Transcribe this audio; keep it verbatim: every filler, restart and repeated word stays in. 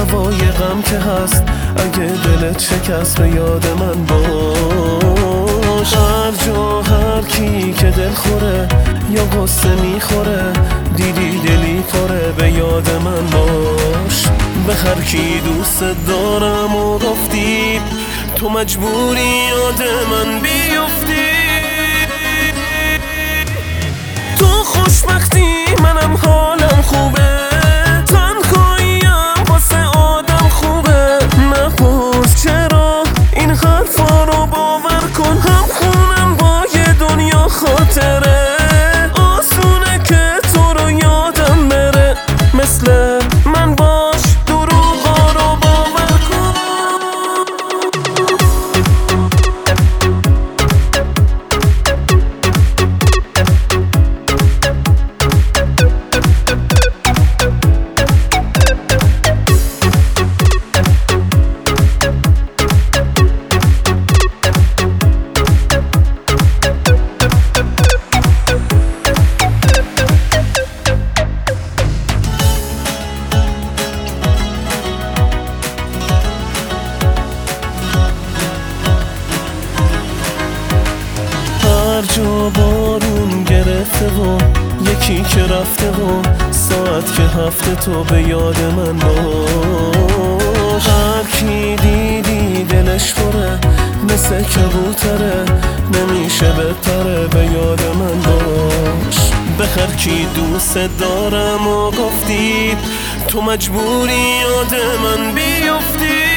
هوای غم که هست، اگه دلت شکست به یاد من باش. هر جا هر کی که دل خوره یا غصه میخوره، دیدی دلی پره به یاد من باش. به هر کی دوست دارم و گفتی، تو مجبوری یاد من بیفتی. تو خوشبختی منم حالم خوبه، تنهاییم واسه آدم خوبه. نپرس چرا این حرفا رو باور کن، هم خونم با یه دنیا خاطره. آسونه که تو رو یادم بره، مثل من باش دروغا رو باور کن. هر جا بارون گرفته و یکی که رفته و ساعت که هفته، تو به یاد من باش. هر کی دیدی دلش پره، مثل کبوتره نمیشه بپره به یاد من باش. به هر کی دوست دارم و گفتی، تو مجبوری یاد من بیفتی.